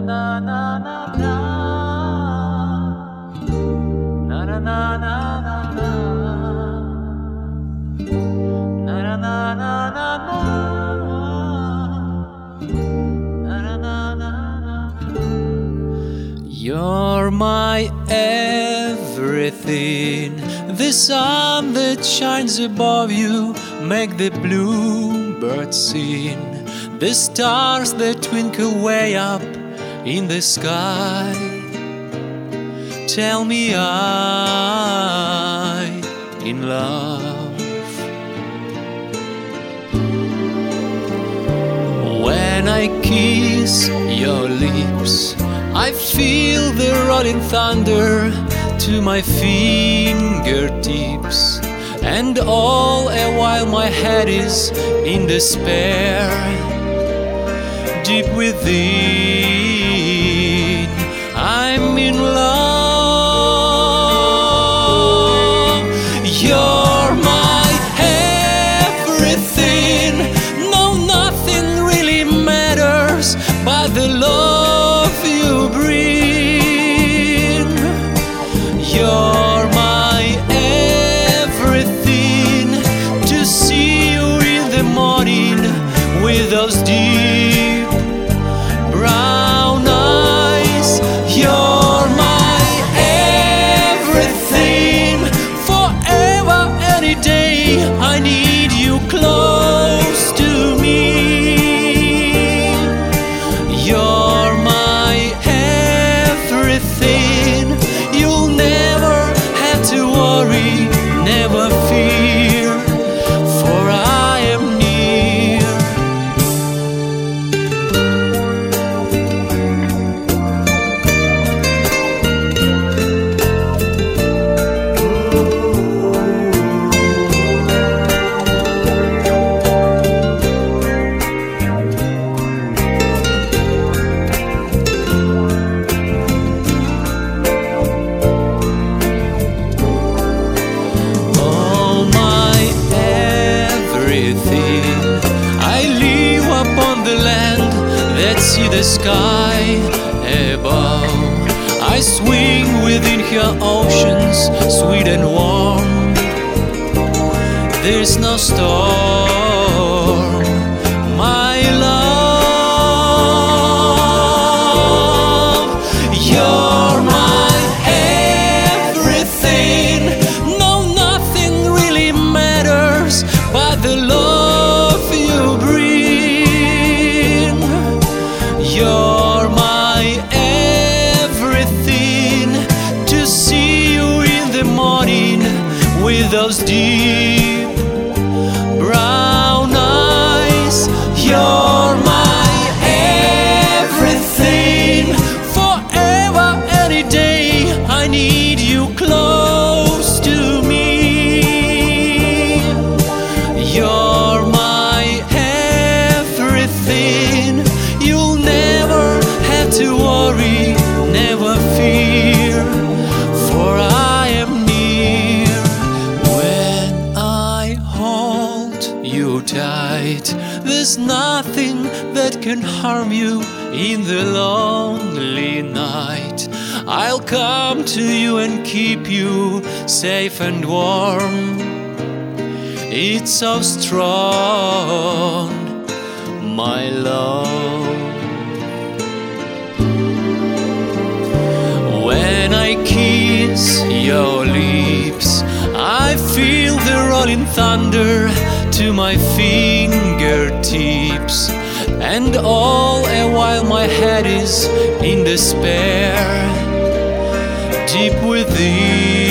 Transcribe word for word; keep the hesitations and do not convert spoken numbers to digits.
na na na na. Na na na na na na. Na na na na na na. Na na na na na. You're my everything. The sun that shines above you make the bluebirds sing. The stars that twinkle way up in the sky tell me I'm in love. When I kiss your lips, I feel the rolling thunder to my fingertips, and all a while my head is in despair. Deep within, I'm in love. You're my everything. No, nothing really matters but the love you bring. You're my everything. To see you in the morning with those deep brown eyes. You're my everything. Forever, any day, I need you close to me. You're my everything. You'll never have to worry, never fear, for I am near. I live upon the land that see the sky above. I swing within her oceans, sweet and warm. There's no storm, my love. You're my everything. No, nothing really matters but the love you bring. You're my everything. To see you in the morning with those deep brown eyes. You're my everything. Forever, any day, I need you close to me. You're my everything. You'll never have to worry, never fear, for I am near. When I hold you tight, there's nothing that can harm you in the lonely night. I'll come to you and keep you safe and warm. It's so strong, my love. When I kiss your lips, I feel the rolling thunder to my fingertips, and all a while my head is in despair. Deep within,